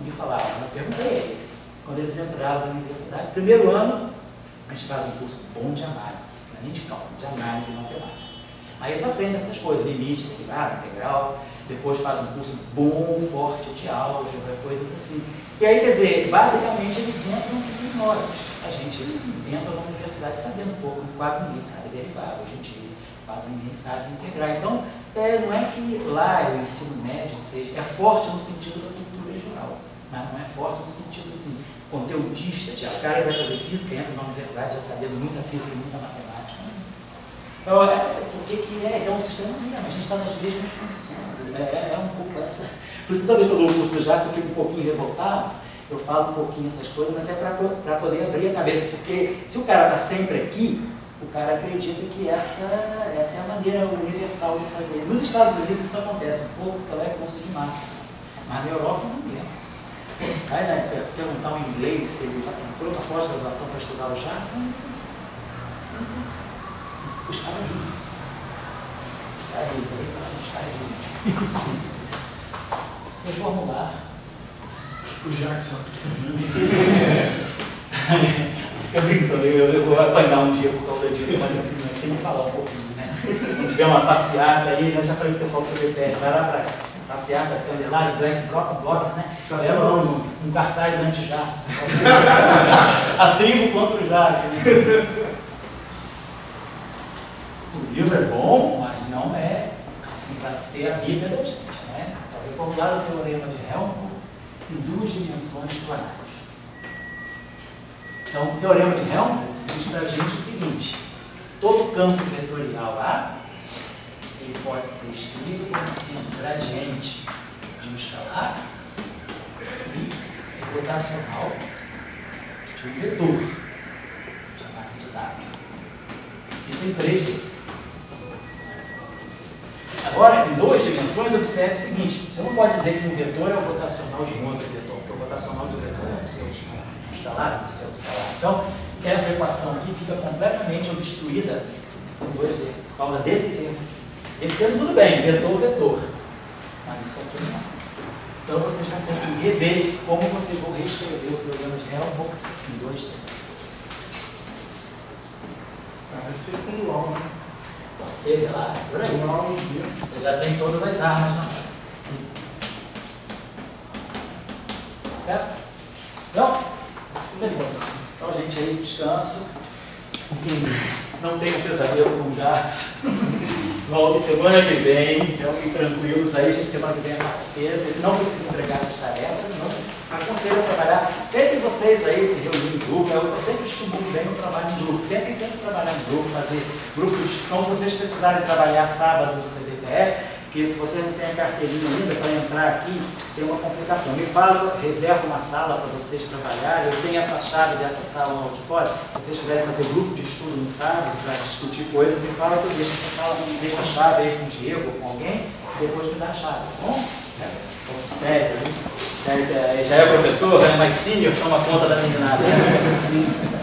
me falavam, eu perguntei, quando eles entraram na universidade, primeiro ano, a gente faz um curso bom de análise, não é nem de cálculo, de análise matemática. Aí eles aprendem essas coisas, limite, integral, depois faz um curso bom, forte de álgebra, coisas assim. E aí, quer dizer, basicamente eles entram que nós. A gente entra na universidade sabendo um pouco, quase ninguém sabe derivar hoje em dia, quase ninguém sabe integrar. Então, não é que lá o ensino médio seja, é forte no sentido da cultura geral, mas não é forte no sentido assim, conteudista, o cara vai fazer física, entra na universidade já sabendo muita física e muita matemática. Então, então o sistema não é, mas a gente está nas mesmas condições. É um pouco essa. Por isso que toda vez que eu dou o curso do Jackson, eu fico um pouquinho revoltado, eu falo um pouquinho essas coisas, mas é para poder abrir a cabeça, porque se o cara está sempre aqui, o cara acredita que essa é a maneira universal de fazer. Nos Estados Unidos isso acontece um pouco, porque ela é curso de massa, mas na Europa não é. Vai perguntar um inglês se ele entrou na pós-graduação para estudar o Jackson, não pensa. Os caras riem. Reformular. O Jackson. Fica brincando, eu vou apanhar um dia por causa disso, mas assim, tem que falar um pouquinho, né? Quando tiver uma passeata aí, eu já falei pro pessoal do CBPR, vai lá pra passeata, Candelário, Black Block, né? Leva um cartaz anti-Jackson. A tribo contra o Jackson. O livro é bom, mas não é assim para ser a vida da gente, né? Para reformular o teorema de Helmholtz em duas dimensões planares. Então, o teorema de Helmholtz diz para a gente o seguinte: todo campo vetorial A ele pode ser escrito como sendo gradiente de um escalar e rotacional de um vetor, chamado de W. Isso em 3D. Agora, em duas dimensões, observe o seguinte: você não pode dizer que um vetor é o rotacional de um outro vetor, porque o rotacional de um vetor é o seu escalar, o seu escalar. Então, essa equação aqui fica completamente obstruída em 2D, por causa desse termo. Esse termo tudo bem, vetor, mas isso aqui não. Então, vocês vão ter que rever como vocês vão reescrever o teorema de Helmholtz em 2D. Vai ser com o LOL, né? Pode ser, lá, por aí. Você já tem todas as armas na mão. Certo? Então, beleza. Então, gente, aí descansa. Não tenha pesadelo com o Jackson. Volte semana que vem. Fiquem tranquilos aí, gente. Semana que vem é quarta-feira. Não precisa entregar essas tarefas. Não. Aconselho a trabalhar. Tentem vocês aí se reunir em grupo. Eu sempre estimulo bem o trabalho em grupo. Tentem sempre trabalhar em grupo, fazer grupo de discussão. Se vocês precisarem trabalhar sábado no CDPR, porque se você não tem a carteirinha ainda para entrar aqui, tem uma complicação. Me fala, reserva uma sala para vocês trabalharem. Eu tenho essa chave dessa sala no auditório. Se vocês quiserem fazer grupo de estudo no sábado para discutir coisas, me fala que eu deixo essa sala, deixo a chave aí com o Diego ou com alguém, e depois me dá a chave, tá bom? Sério, já é professor, é mais senior, toma conta da meninada.